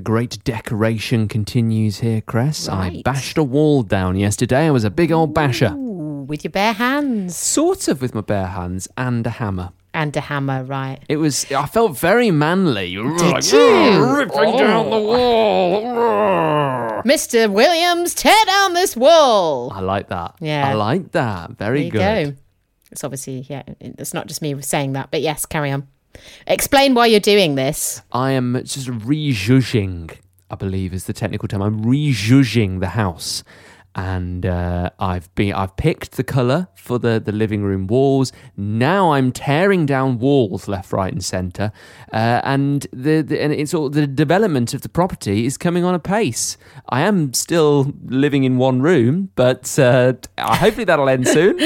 great decoration continues here, Cress. Right. I bashed a wall down yesterday. I was a big old basher. Ooh, with your bare hands. Sort of with my bare hands and a hammer. And a hammer, right. I felt very manly. Did you? Ripping down the wall. Mr. Williams, tear down this wall. I like that. Yeah. I like that. Very good. There you go. It's obviously, it's not just me saying that, but yes, carry on. Explain why you're doing this. I am just rejudging, I believe is the technical term. I'm rejudging the house. And I've picked the colour for the living room walls. Now I'm tearing down walls left, right, and centre, and the development of the property is coming on a pace. I am still living in one room, but hopefully that'll end soon.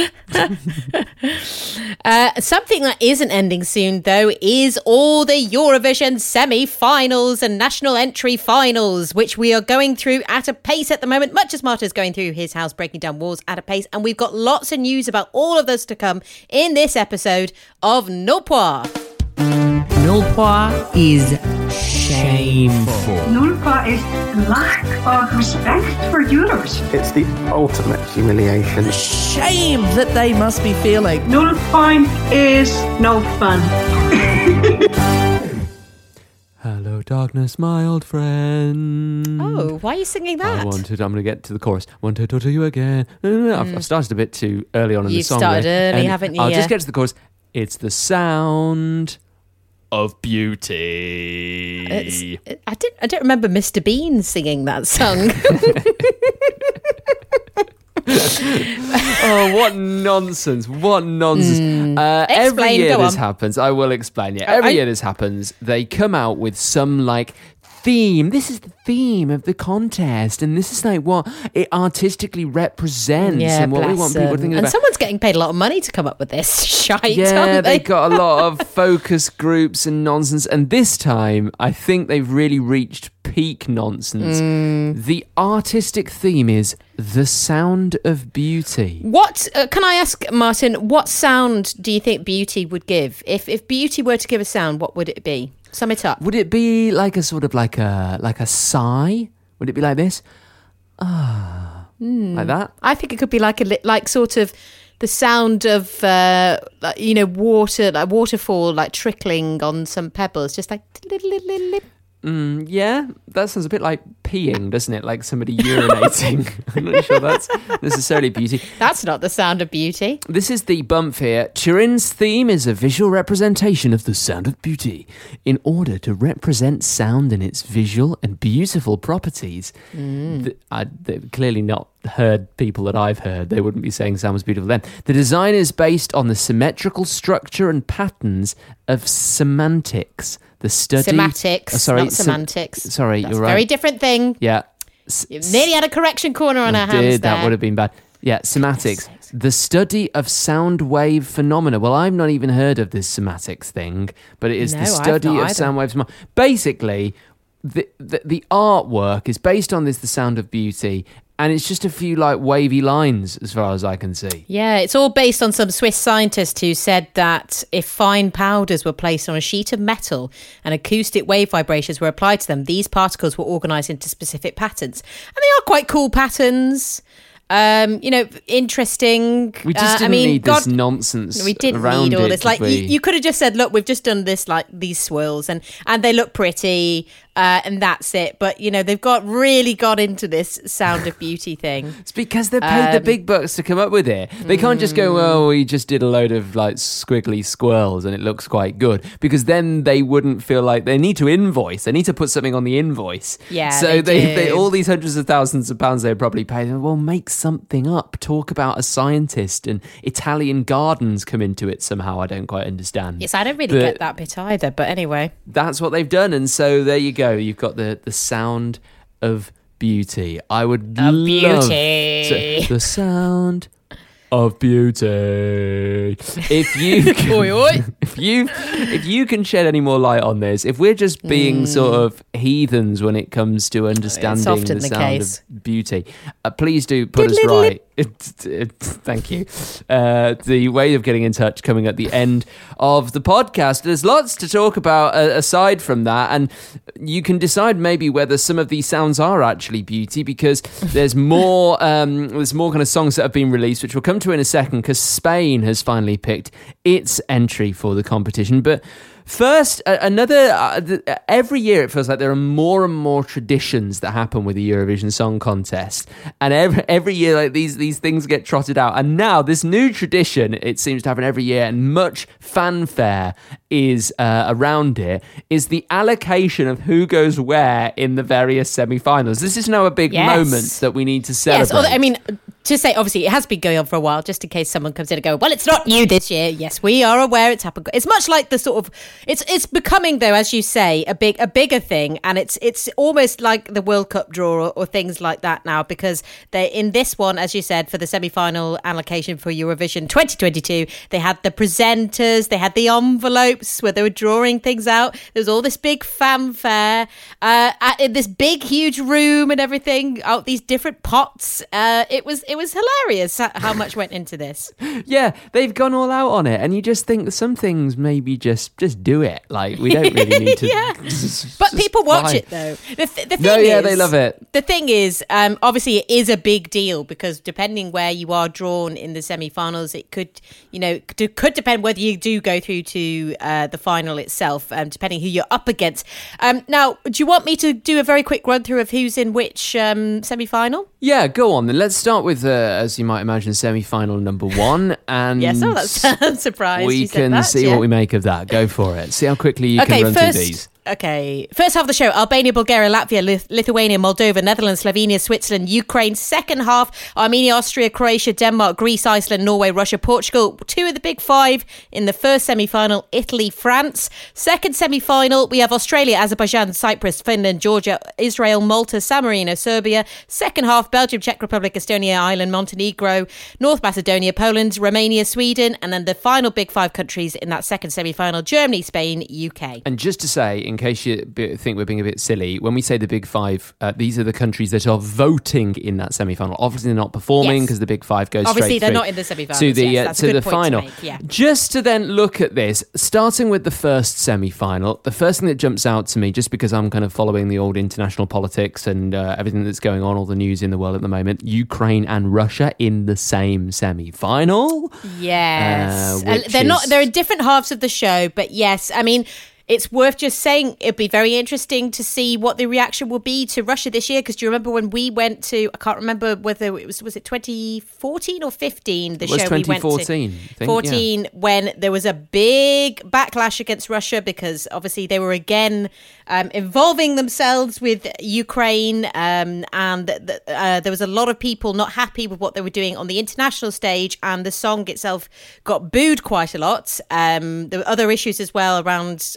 Something that isn't ending soon, though, is all the Eurovision semi-finals and national entry finals, which we are going through at a pace at the moment, much as Marta's going through his house breaking down walls at a pace, and we've got lots of news about all of those to come in this episode of Null Point. Null point is shameful. Null point is lack of respect for Euros. It's the ultimate humiliation. Shame that they must be feeling. Null point is no fun. Hello, darkness, my old friend. Oh, why are you singing that? I'm going to get to the chorus. Wanted to talk to you again. I've started a bit too early on in the You've song. started there, early, and haven't you? I'll Yeah. just get to the chorus. It's the sound of beauty. I don't remember Mr. Bean singing that song. Oh, what nonsense. What nonsense. Every Explain, year go this on. happens. I will explain. Yeah, every year this happens. They come out with some theme. This is the theme of the contest, and this is what it artistically represents and what we want people thinking and about. someone's getting paid a lot of money to come up with this shite, Yeah, aren't they they? got a lot of focus groups and nonsense. And this time, I think they've really reached peak nonsense. The artistic theme is the sound of beauty. What can I ask, Martin? What sound do you think beauty would give? If beauty were to give a sound, what would it be? Sum it up. Would it be like a sort of like a sigh? Would it be like this? Like that? I think it could be like sort of the sound of water, like waterfall, like trickling on some pebbles, just like. Yeah, that sounds a bit like peeing, doesn't it? Like somebody urinating. I'm not sure that's necessarily beauty. That's not the sound of beauty. This is the bump here. Turin's theme is a visual representation of the sound of beauty. In order to represent sound and its visual and beautiful properties, they've clearly not heard people that I've heard. They wouldn't be saying sound was beautiful then. The design is based on the symmetrical structure and patterns of semantics. The study... Semantics, not semantics. Sorry, That's you're right. a very different thing. Yeah. You nearly had a correction corner on our hands there. That would have been bad. Yeah, semantics. The study of sound wave phenomena. Well, I've not even heard of this semantics thing, but it is No, the I've study not of either. sound waves. Basically, the artwork is based on this, the sound of beauty, and it's just a few wavy lines as far as I can see. Yeah, it's all based on some Swiss scientist who said that if fine powders were placed on a sheet of metal and acoustic wave vibrations were applied to them, these particles were organised into specific patterns. And they are quite cool patterns. Interesting. We just didn't need this nonsense. We didn't around need all it, this. did we? You could have just said, "Look, we've just done this, these swirls, and they look pretty, and that's it." But they've really got into this sound of beauty thing. It's because they paid the big bucks to come up with it. They can't just go, "Oh, we just did a load of squiggly squirrels and it looks quite good," because then they wouldn't feel like they need to invoice. They need to put something on the invoice. Yeah, so they do. all these hundreds of thousands of pounds they probably paid. Well, make something up. Talk about a scientist, and Italian gardens come into it somehow. I don't quite understand. Yes, I don't really get that bit either. But anyway, that's what they've done, and so there you go. You've got the sound of beauty. I would love beauty. the sound of beauty. If you can, Oi, oi. if you can shed any more light on this, if we're just being sort of heathens when it comes to understanding often the the sound case. of beauty, please do put us right. Thank you. The way of getting in touch coming at the end of the podcast. There's lots to talk about aside from that, and you can decide maybe whether some of these sounds are actually beauty, because there's more kind of songs that have been released, which we'll come to in a second, because Spain has finally picked its entry for the competition. But first, every year it feels like there are more and more traditions that happen with the Eurovision Song Contest, and every year like these things get trotted out. And now this new tradition, it seems to happen every year, and much fanfare is around it, is the allocation of who goes where in the various semi-finals. This is now a big moment that we need to celebrate. Yes, I mean, to say, obviously, it has been going on for a while, just in case someone comes in and go, well, it's not new this year. Yes, we are aware it's happened. It's much like the sort of, it's becoming, though, as you say, a bigger thing. And it's almost like the World Cup draw or things like that now, because they, in this one, as you said, for the semi-final allocation for Eurovision 2022, they had the presenters, they had the envelopes where they were drawing things out. There was all this big fanfare in this big, huge room and everything, out these different pots. It was hilarious how much went into this. Yeah, they've gone all out on it, and you just think some things maybe just do it. Like, we don't really need to. Yeah. But people watch it though. The thing is, they love it. The thing is, obviously, it is a big deal, because depending where you are drawn in the semi-finals, it could depend whether you do go through to the final itself, depending who you're up against. Now, do you want me to do a very quick run through of who's in which semi-final? Yeah, go on then. Let's start with, as you might imagine, semi-final number 1. And yes, that's a surprise. We can see what we make of that. Go for it. See how quickly you can run through these. Okay, first half of the show, Albania, Bulgaria, Latvia, Lithuania, Moldova, Netherlands, Slovenia, Switzerland, Ukraine. Second half, Armenia, Austria, Croatia, Denmark, Greece, Iceland, Norway, Russia, Portugal. 2 of the big 5 in the first semi-final, Italy, France. Second semi-final, we have Australia, Azerbaijan, Cyprus, Finland, Georgia, Israel, Malta, San Marino, Serbia. Second half, Belgium, Czech Republic, Estonia, Ireland, Montenegro, North Macedonia, Poland, Romania, Sweden. And then the final big 5 countries in that second semi-final, Germany, Spain, UK. And just to say, in case you think we're being a bit silly, when we say the big 5, these are the countries that are voting in that semi-final. Obviously, they're not performing because the big 5 goes obviously straight they're through not in the semi-finals to the that's to a good the point final. to make, yeah. Just to then look at this, starting with the first semi-final, the first thing that jumps out to me, just because I'm kind of following the old international politics and everything that's going on, all the news in the world at the moment, Ukraine and Russia in the same semi-final. Yes, they're in different halves of the show, but yes, I mean, it's worth just saying it'd be very interesting to see what the reaction will be to Russia this year, because do you remember when we went to, I can't remember whether it was it 2014 or 15, the show we went to? 2014, when there was a big backlash against Russia, because obviously they were again involving themselves with Ukraine, and there was a lot of people not happy with what they were doing on the international stage, and the song itself got booed quite a lot. There were other issues as well around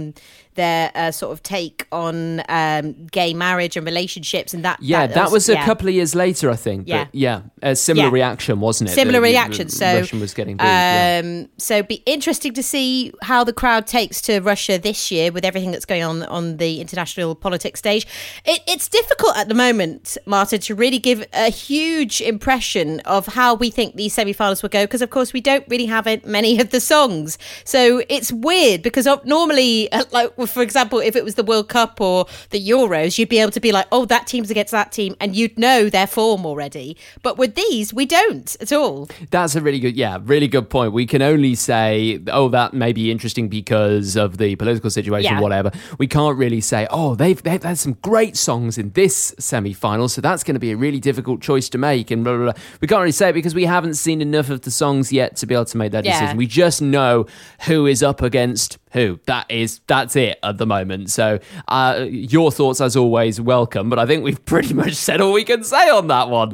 their sort of take on gay marriage and relationships, and that was a couple of years later, I think. But a similar reaction, wasn't it? Similar reaction. So Russian was getting booed. So it'd be interesting to see how the crowd takes to Russia this year with everything that's going on the international politics stage. It's difficult at the moment, Marta, to really give a huge impression of how we think these semi-finals will go, because of course we don't really have many of the songs. So it's weird, because normally, like, for example, if it was the World Cup or the Euros, you'd be able to be like, oh, that team's against that team, and you'd know their form already. But with these, we don't at all. That's a really good point. We can only say, oh, that may be interesting because of the political situation, whatever. We can't really say, oh, they've had some great songs in this semi-final, so that's going to be a really difficult choice to make, and blah, blah, blah. We can't really say it because we haven't seen enough of the songs yet to be able to make that decision. We just know who is up against who. That's it at the moment. So your thoughts, as always, welcome, but I think we've pretty much said all we can say on that one.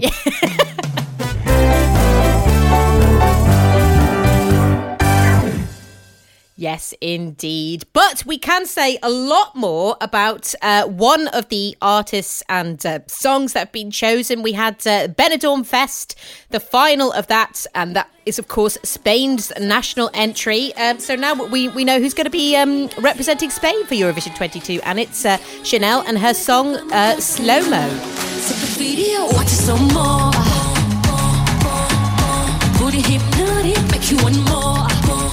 Yes, indeed. But we can say a lot more about one of the artists and songs that have been chosen. We had Benidorm Fest, the final of that, and that is, of course, Spain's national entry. So now we know who's going to be representing Spain for Eurovision 22, and it's Chanel and her song Slow Mo. Watch it some more. Booty hypnotic, make you want more.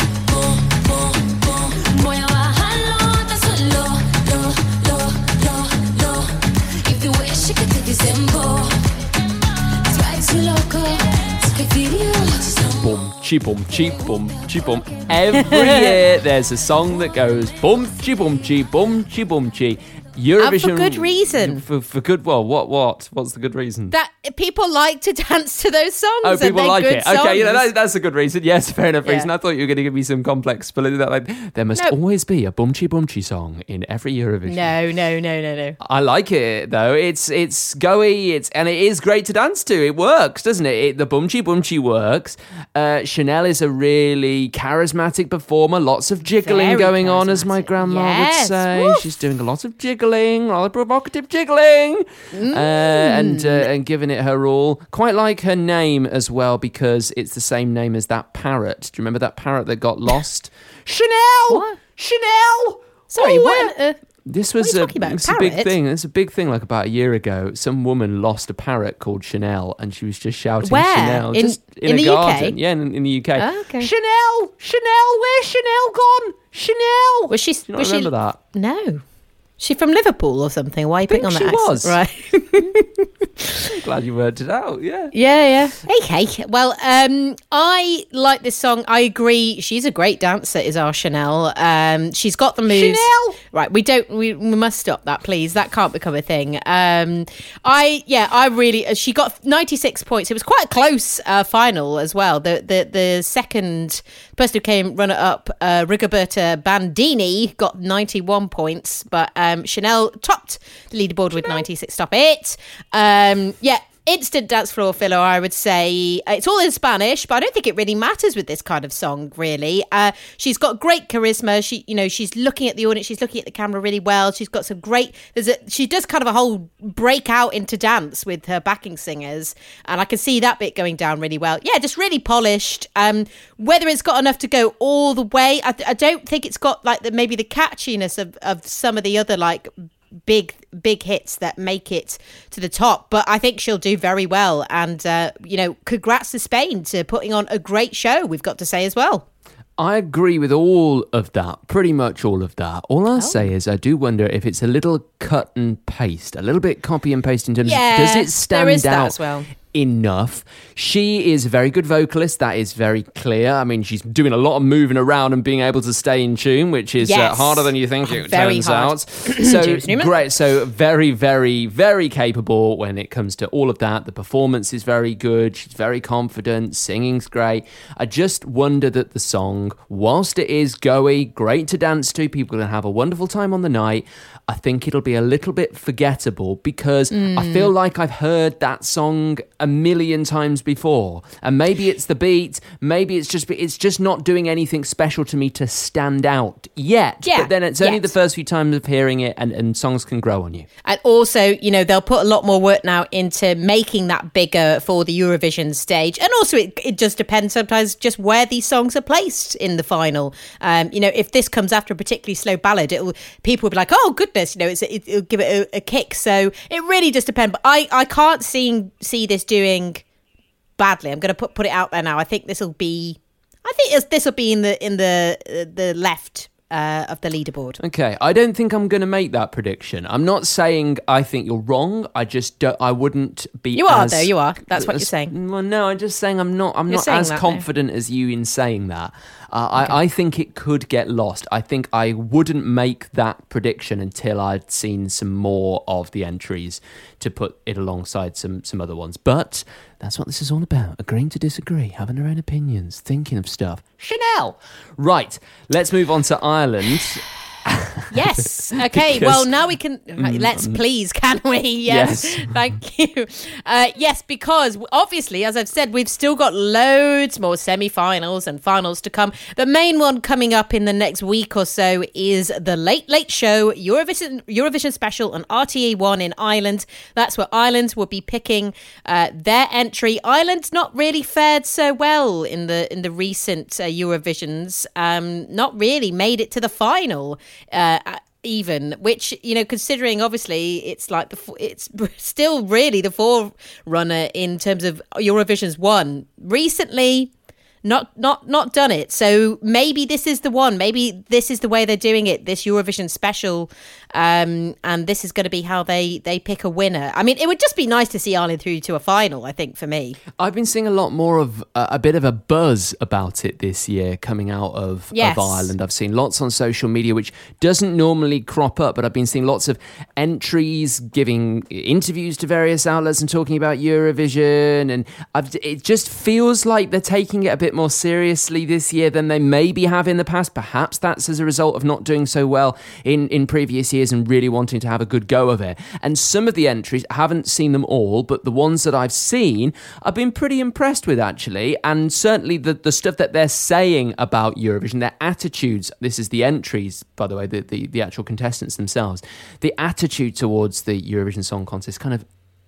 Boy, I want that's a low. If the way she could take this tempo, drives you loco. Take a video, watch it some more. Boom, chi boom, chi boom, chi boom. Every year there's a song that goes boom, chi boom, chi boom, chi boom, chi. Eurovision, and for good reason. For good, well, what's the good reason? That people like to dance to those songs. Oh, people like it. Songs. Okay, that's a good reason. Yes, fair enough reason. Yeah. I thought you were going to give me some complex, but there must always be a bumchi song in every Eurovision. No. I like it though. It's goey. And it is great to dance to. It works, doesn't it? The bumchi works. Chanel is a really charismatic performer. Lots of jiggling Very going on, as my charismatic. grandma Yes, would say. woof. She's doing a lot of jiggling, a lot of provocative jiggling, and giving it her all. Quite like her name as well, because it's the same name as that parrot. Do you remember that parrot that got lost? Chanel! What? Chanel! Sorry, Oh, what? This What was are you talking about? it's a big Parrot? thing. It's a big thing. Like about a year ago, some woman lost a parrot called Chanel, and she was just shouting Where? Chanel In- just in in a the garden. UK? Yeah, in the UK. Oh, okay. Chanel, where's Chanel gone? Chanel. Was she? Do you not was remember she, that? No. She from Liverpool or something? Why are you putting on Think that she accent? was. Right. I'm glad you worked it out. Yeah. Yeah. Okay. Well, I like this song. I agree. She's a great dancer, is our Chanel. She's got the moves. Chanel! Right. We must stop that, please. That can't become a thing. I really. She got 96 points. It was quite a close final as well. The second person who came runner up, Rigoberta Bandini, got 91 points, but Chanel topped the leaderboard with 96. Stop it. Instant dance floor filler, I would say. It's all in Spanish, but I don't think it really matters with this kind of song, really. She's got great charisma. She's looking at the audience. She's looking at the camera really well. She's got some great... She does kind of a whole breakout into dance with her backing singers, and I can see that bit going down really well. Yeah, just really polished. Whether it's got enough to go all the way, I don't think it's got like maybe the catchiness of some of the other like big hits that make it to the top, but I think she'll do very well, and congrats to Spain to putting on a great show, we've got to say as well. I agree with all of that, pretty much all of that. All I'll say is I do wonder if it's a little cut and paste, a little bit copy and paste in terms of, does it stand there is out that as well. enough? She is a very good vocalist, that is very clear. I mean, she's doing a lot of moving around and being able to stay in tune, which is Yes. harder than you think it Very turns hard. out. So James Newman. great, so very, very, very capable when it comes to all of that. The performance is very good, she's very confident, singing's great. I just wonder that the song, whilst it is goey, great to dance to, people are going to have a wonderful time on the night, I think it'll be a little bit forgettable, because I feel like I've heard that song a million times before, and maybe it's the beat, maybe it's just not doing anything special to me to stand out yet. Yeah, But then it's only yet. the first few times of hearing it, and songs can grow on you. And also, they'll put a lot more work now into making that bigger for the Eurovision stage. And also, it just depends sometimes just where these songs are placed in the final. If this comes after a particularly slow ballad, people will be like, oh, goodness, it'll give it a kick. So it really just depends. But I can't see this doing badly. I'm going to put it out there now. I think this will be in the left of the leaderboard. Okay, I don't think I'm going to make that prediction. I'm not saying I think you're wrong. I just don't. I wouldn't be. You are, though. You are. That's what you're saying. Well, no, I'm just saying I'm not saying as that, though. confident as you in saying that. I think it could get lost. I think I wouldn't make that prediction until I'd seen some more of the entries to put it alongside some other ones. But that's what this is all about. Agreeing to disagree, having our own opinions, thinking of stuff. Chanel! Right, let's move on to Ireland. Yes. Okay. Because- well, now we can. Let's please, can we? Yes. Thank you. Yes, because obviously, as I've said, we've still got loads more semi-finals and finals to come. The main one coming up in the next week or so is the Late Late Show Eurovision special on RTE1 in Ireland. That's where Ireland will be picking their entry. Ireland's not really fared so well in the recent Eurovisions. Not really made it to the final. Even, which, you know, considering obviously it's like it's still really the forerunner in terms of Eurovision's won recently. Not done it. So maybe this is the one. Maybe this is the way they're doing it. This Eurovision special, and this is going to be how they pick a winner. I mean, it would just be nice to see Ireland through to a final. I think for me, I've been seeing a lot more of a bit of a buzz about it this year coming out of Ireland. I've seen lots on social media, which doesn't normally crop up, but I've been seeing lots of entries, giving interviews to various outlets and talking about Eurovision, and it just feels like they're taking it a bit more seriously this year than they maybe have in the past. Perhaps that's as a result of not doing so well in previous years and really wanting to have a good go of it. And some of the entries, I haven't seen them all, but the ones that I've seen, I've been pretty impressed with, actually. And certainly the stuff that they're saying about Eurovision, their attitudes, this is the entries, by the way, the actual contestants themselves, the attitude towards the Eurovision Song Contest kind of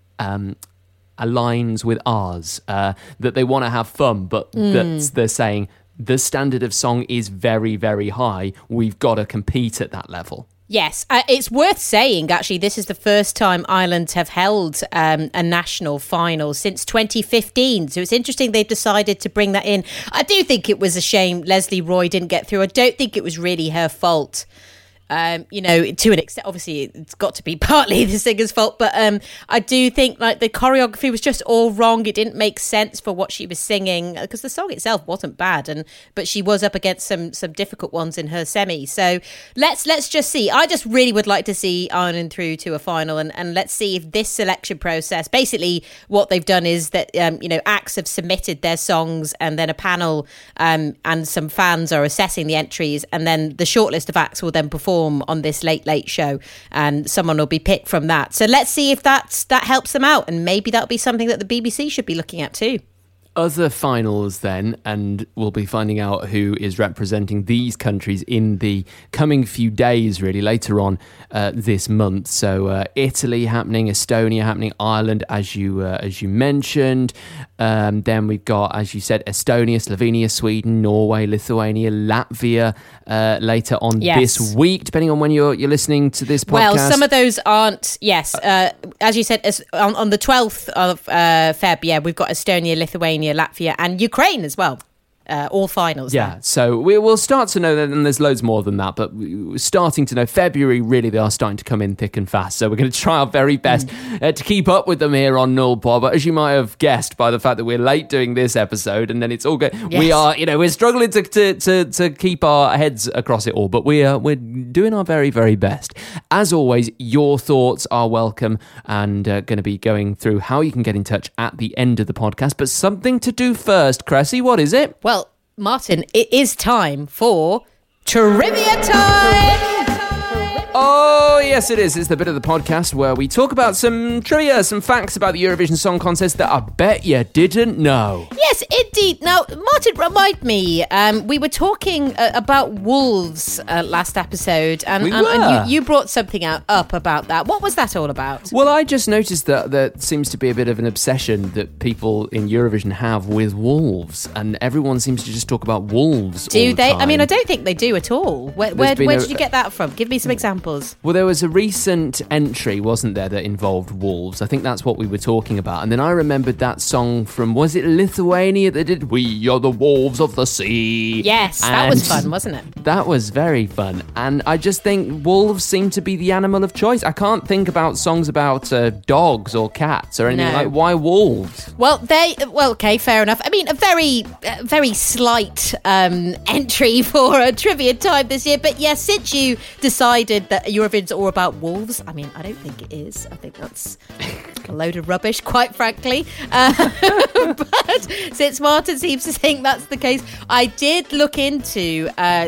aligns with ours, that they want to have fun, but they're saying the standard of song is very, very high. We've got to compete at that level. Yes, it's worth saying, actually, this is the first time Ireland have held a national final since 2015. So it's interesting they've decided to bring that in. I do think it was a shame Leslie Roy didn't get through. I don't think it was really her fault. You know, to an extent, obviously it's got to be partly the singer's fault, but I do think like the choreography was just all wrong. It didn't make sense for what she was singing, because the song itself wasn't bad, but she was up against some difficult ones in her semi. So let's just see. I just really would like to see Ireland through to a final, and let's see if this selection process, basically what they've done is that you know, acts have submitted their songs, and then a panel and some fans are assessing the entries, and then the shortlist of acts will then perform on this Late Late Show, and someone will be picked from that. So let's see if that helps them out, and maybe that'll be something that the BBC should be looking at too. Other finals then, and we'll be finding out who is representing these countries in the coming few days, really, later on this month. So Italy happening, Estonia happening, Ireland, as you mentioned. Then we've got, as you said, Estonia, Slovenia, Sweden, Norway, Lithuania, Latvia later on this week, depending on when you're listening to this podcast. Well, some of those aren't, as you said, on the 12th of Feb, we've got Estonia, Lithuania, Latvia and Ukraine as well. All finals. Yeah, so we'll start to know that, and there's loads more than that, but we're starting to know February, really, they are starting to come in thick and fast. So we're going to try our very best to keep up with them here on Null Pod. But as you might have guessed by the fact that we're late doing this episode, and then it's all good. Yes. We are, we're struggling to keep our heads across it all, but we're doing our very, very best. As always, your thoughts are welcome, and going to be going through how you can get in touch at the end of the podcast. But something to do first, Cressy, what is it? Well, Martin, it is time for Trivia Time! Oh, yes, it is. It's the bit of the podcast where we talk about some trivia, some facts about the Eurovision Song Contest that I bet you didn't know. Yes, indeed. Now, Martin, remind me, we were talking about wolves last episode, and you brought something up about that. What was that all about? Well, I just noticed that there seems to be a bit of an obsession that people in Eurovision have with wolves, and everyone seems to just talk about wolves all the they? time. I mean, I don't think they do at all. Where did you get that from? Give me some examples. Well, there was a recent entry, wasn't there, that involved wolves. I think that's what we were talking about. And then I remembered that song from, was it Lithuania that did We Are the Wolves of the Sea? Yes, that was fun, wasn't it? That was very fun. And I just think wolves seem to be the animal of choice. I can't think about songs about dogs or cats or anything like, why wolves? Well, okay, fair enough. I mean, a very, very slight entry for a trivia time this year. But yes, since you decided that Eurovision's all about wolves, I mean, I don't think it is. I think that's A load of rubbish, quite frankly. But since Martin seems to think that's the case, I did look into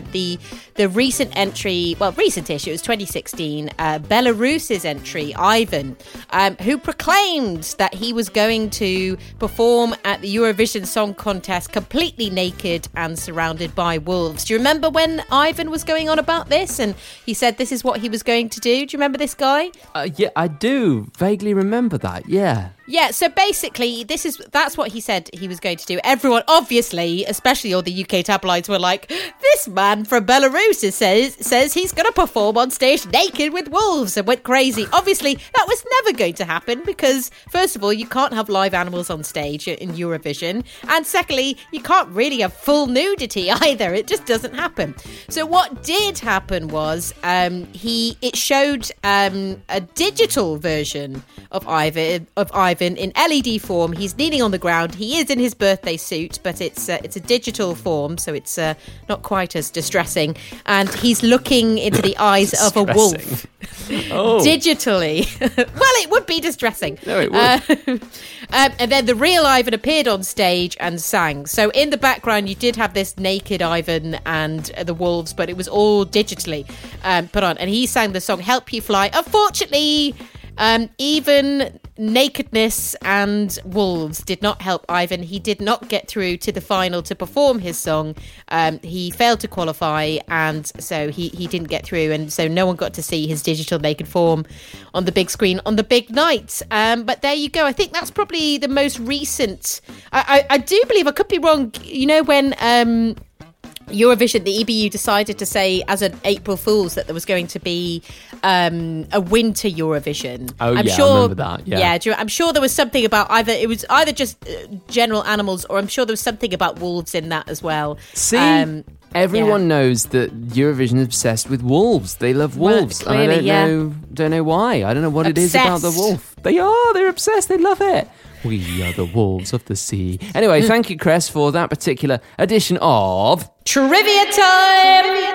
the recent entry, recent issue, it was 2016, Belarus's entry, Ivan, who proclaimed that he was going to perform at the Eurovision Song Contest completely naked and surrounded by wolves. Do you remember when Ivan was going on about this and he said this is what he was going to do? Do you remember this guy? Yeah, I do vaguely remember that, yeah. Yeah, so basically, that's what he said he was going to do. Everyone, obviously, especially all the UK tabloids, were like, this man from Belarus says he's going to perform on stage naked with wolves, and went crazy. Obviously, that was never going to happen because, first of all, you can't have live animals on stage in Eurovision, and secondly, you can't really have full nudity either. It just doesn't happen. So what did happen was it showed a digital version of Ivan in LED form. He's kneeling on the ground. He is in his birthday suit, but it's a digital form, so it's not quite as distressing. And he's looking into the eyes of a wolf. Digitally. Well, it would be distressing. No, it would. And then the real Ivan appeared on stage and sang. So in the background, you did have this naked Ivan and the wolves, but it was all digitally put on. And he sang the song Help You Fly. Unfortunately, even nakedness and wolves did not help Ivan. He did not get through to the final to perform his song. He failed to qualify, and so he didn't get through, and so no one got to see his digital naked form on the big screen on the big night. But there you go. I think that's probably the most recent. I do believe, I could be wrong, you know, when Eurovision, the EBU decided to say as an April Fool's that there was going to be a winter Eurovision. Oh, I'm yeah, sure, I remember that. Yeah. I'm sure there was something about either just general animals, or I'm sure there was something about wolves in that as well. See, everyone knows that Eurovision is obsessed with wolves. They love wolves. Well, clearly, and I don't know why. I don't know what it is about the wolf. They're obsessed. They love it. We are the wolves of the sea. Anyway, thank you, Cress, for that particular edition of Trivia Time!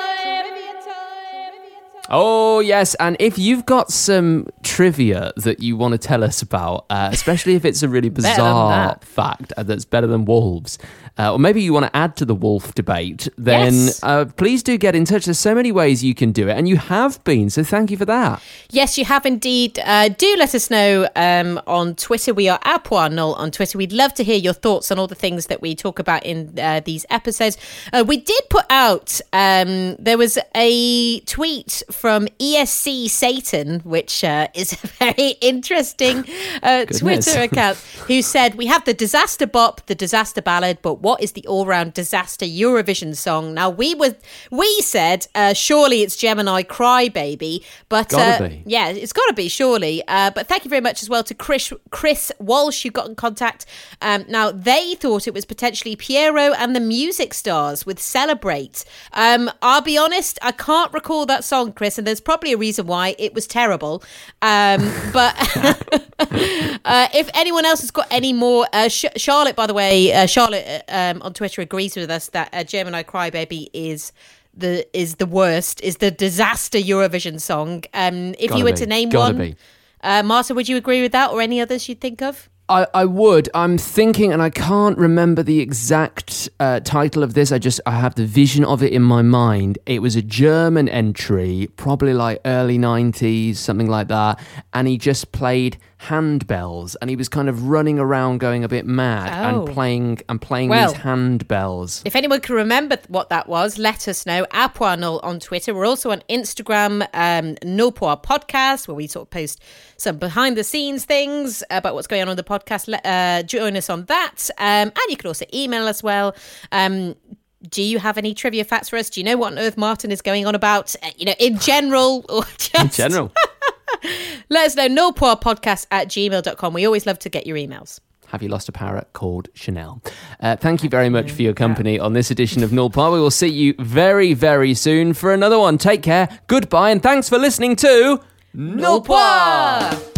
Oh, yes, and if you've got some trivia that you want to tell us about, especially if it's a really bizarre fact that's better than wolves, or maybe you want to add to the wolf debate, then please do get in touch. There's so many ways you can do it, and you have been, so thank you for that. Yes, you have indeed. Do let us know on Twitter. We are @PoirNull on Twitter. We'd love to hear your thoughts on all the things that we talk about in these episodes. We did put out, there was a tweet from ESC Satan, which is a very interesting Twitter account, who said, we have the disaster bop, the disaster ballad, but what is the all-round disaster Eurovision song? Now, we said, surely it's Gemini Crybaby, but yeah, it's got to be, surely. But thank you very much as well to Chris Walsh, who got in contact. Now, they thought it was potentially Piero and the Music Stars with Celebrate. I'll be honest, I can't recall that song, Chris, and there's probably a reason why. It was terrible. But if anyone else has got any more, Charlotte, by the way, Charlotte on Twitter agrees with us that Gemini Crybaby is the worst, is the disaster Eurovision song. If you were to name one, Martha, would you agree with that, or any others you'd think of? I would. I'm thinking, and I can't remember the exact title of this. I have the vision of it in my mind. It was a German entry, probably like early 90s, something like that. And he just played handbells, and he was kind of running around going a bit mad and playing these handbells. If anyone can remember what that was, let us know. @PoirNull on Twitter. We're also on Instagram, Null Poir Podcast, where we sort of post some behind the scenes things about what's going on the podcast. Join us on that, and you can also email us. Do you have any trivia facts for us? Do you know what on earth Martin is going on about? In general, or just in general. Let us know. nullpoirpodcast@gmail.com. We always love to get your emails. Have you lost a parrot called Chanel? Thank you very much for your company on this edition of Null Poir. We will see you very, very soon for another one. Take care, goodbye, and thanks for listening to Null Poir.